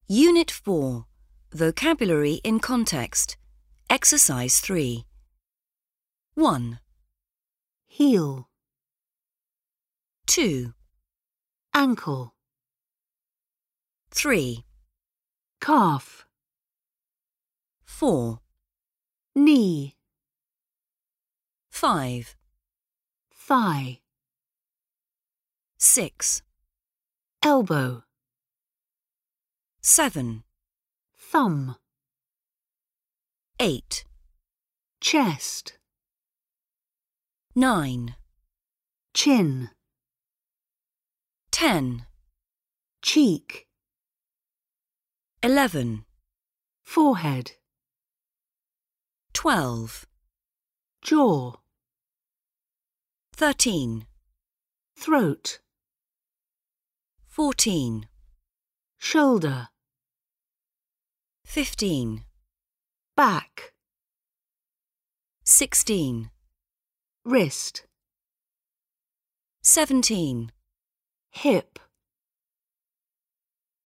Unit 4. Vocabulary in Context. Exercise 3. 1, heel, 2, ankle, 3, calf, 4, knee, 5, thigh, 6, elbow, 7, thumb, 8, chest, 9, chin, 10, cheek, 11, forehead, 12, jaw, 13, throat, 14, shoulder, 15, back, 16, wrist, 17, hip,